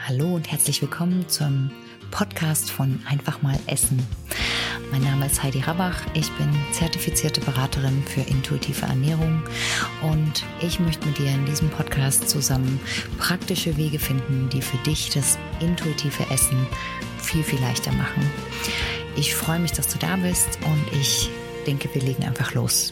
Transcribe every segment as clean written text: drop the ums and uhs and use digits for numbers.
Hallo und herzlich willkommen zum Podcast von Einfach mal Essen. Mein Name ist Heidi Rabach, ich bin zertifizierte Beraterin für intuitive Ernährung und ich möchte mit dir in diesem Podcast zusammen praktische Wege finden, die für dich das intuitive Essen viel, viel leichter machen. Ich freue mich, dass du da bist und ich denke, wir legen einfach los.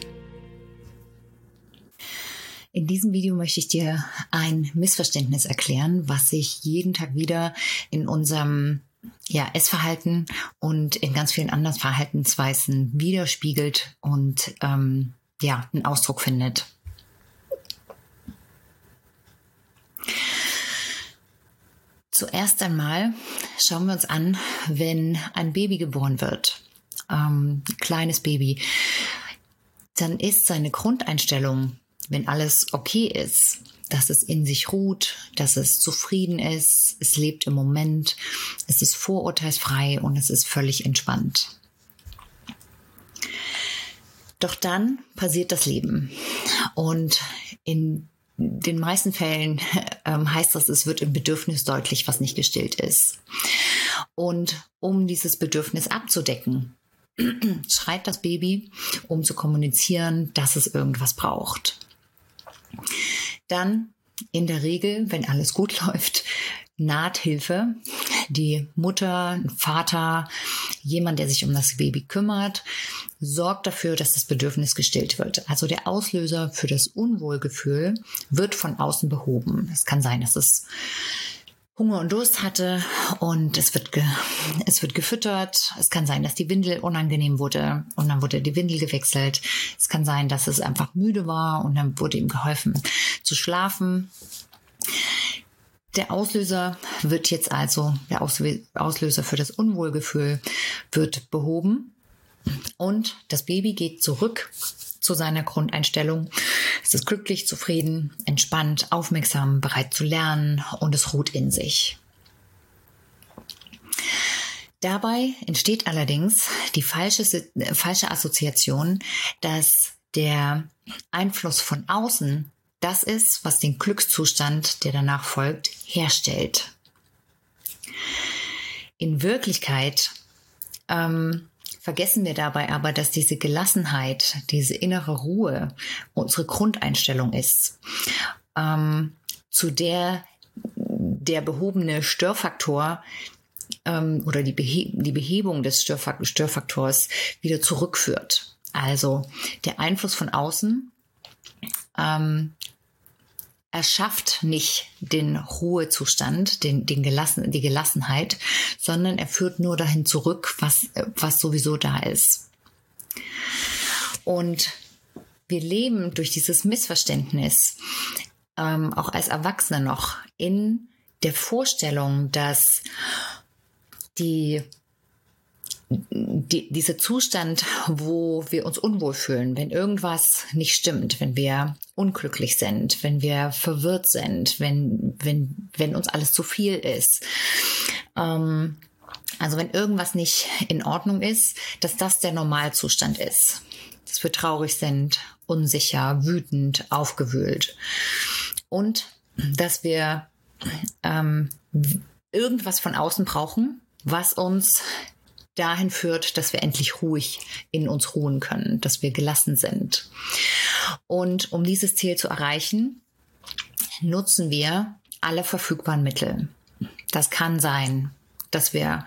In diesem Video möchte ich dir ein Missverständnis erklären, was sich jeden Tag wieder in unserem Essverhalten und in ganz vielen anderen Verhaltensweisen widerspiegelt und einen Ausdruck findet. Zuerst einmal schauen wir uns an, wenn ein Baby geboren wird, kleines Baby, dann ist seine Grundeinstellung, wenn alles okay ist, dass es in sich ruht, dass es zufrieden ist, es lebt im Moment, es ist vorurteilsfrei und es ist völlig entspannt. Doch dann passiert das Leben und in den meisten Fällen heißt das, es wird im Bedürfnis deutlich, was nicht gestillt ist. Und um dieses Bedürfnis abzudecken, schreit das Baby, um zu kommunizieren, dass es irgendwas braucht. Dann in der Regel, wenn alles gut läuft, naht Hilfe. Die Mutter, ein Vater, jemand, der sich um das Baby kümmert, sorgt dafür, dass das Bedürfnis gestillt wird. Also der Auslöser für das Unwohlgefühl wird von außen behoben. Es kann sein, dass es Hunger und Durst hatte und es wird gefüttert. Es kann sein, dass die Windel unangenehm wurde und dann wurde die Windel gewechselt. Es kann sein, dass es einfach müde war und dann wurde ihm geholfen zu schlafen. Der Auslöser wird jetzt also, der Auslöser für das Unwohlgefühl wird behoben und das Baby geht zurück zu seiner Grundeinstellung. Es ist glücklich, zufrieden, entspannt, aufmerksam, bereit zu lernen und es ruht in sich. Dabei entsteht allerdings die falsche Assoziation, dass der Einfluss von außen das ist, was den Glückszustand, der danach folgt, herstellt. In Wirklichkeit vergessen wir dabei aber, dass diese Gelassenheit, diese innere Ruhe unsere Grundeinstellung ist, zu der behobene Störfaktor oder die Behebung des Störfaktors wieder zurückführt. Also der Einfluss von außen erschafft nicht den Ruhezustand, die Gelassenheit, sondern er führt nur dahin zurück, was sowieso da ist. Und wir leben durch dieses Missverständnis, auch als Erwachsene noch, in der Vorstellung, dass dieser Zustand, wo wir uns unwohl fühlen, wenn irgendwas nicht stimmt, wenn wir unglücklich sind, wenn wir verwirrt sind, wenn uns alles zu viel ist, also wenn irgendwas nicht in Ordnung ist, dass das der Normalzustand ist. Dass wir traurig sind, unsicher, wütend, aufgewühlt und dass wir irgendwas von außen brauchen, was uns dahin führt, dass wir endlich ruhig in uns ruhen können, dass wir gelassen sind. Und um dieses Ziel zu erreichen, nutzen wir alle verfügbaren Mittel. Das kann sein, dass wir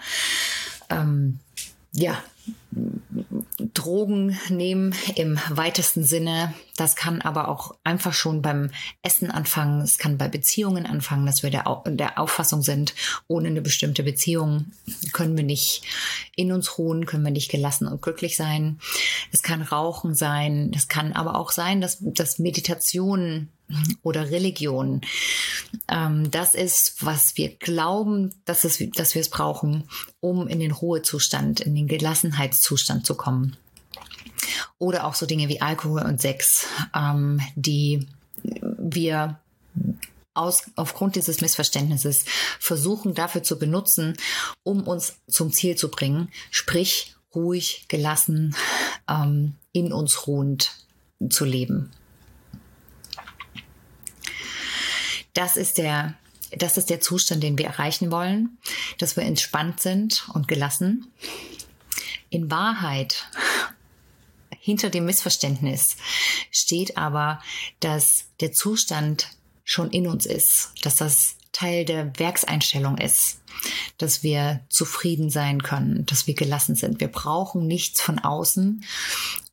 Drogen nehmen im weitesten Sinne. Das kann aber auch einfach schon beim Essen anfangen. Es kann bei Beziehungen anfangen, dass wir der Auffassung sind, ohne eine bestimmte Beziehung können wir nicht in uns ruhen, können wir nicht gelassen und glücklich sein. Es kann Rauchen sein. Es kann aber auch sein, dass Meditation oder Religion das ist, was wir glauben, dass wir es brauchen, um in den Ruhezustand, in den Gelassenheitszustand zu kommen. Oder auch so Dinge wie Alkohol und Sex, die wir aufgrund dieses Missverständnisses versuchen dafür zu benutzen, um uns zum Ziel zu bringen, sprich ruhig, gelassen, in uns ruhend zu leben. Das ist der Das ist der Zustand, den wir erreichen wollen, dass wir entspannt sind und gelassen. In Wahrheit, hinter dem Missverständnis steht aber, dass der Zustand schon in uns ist, dass das Teil der Werkseinstellung ist, dass wir zufrieden sein können, dass wir gelassen sind. Wir brauchen nichts von außen,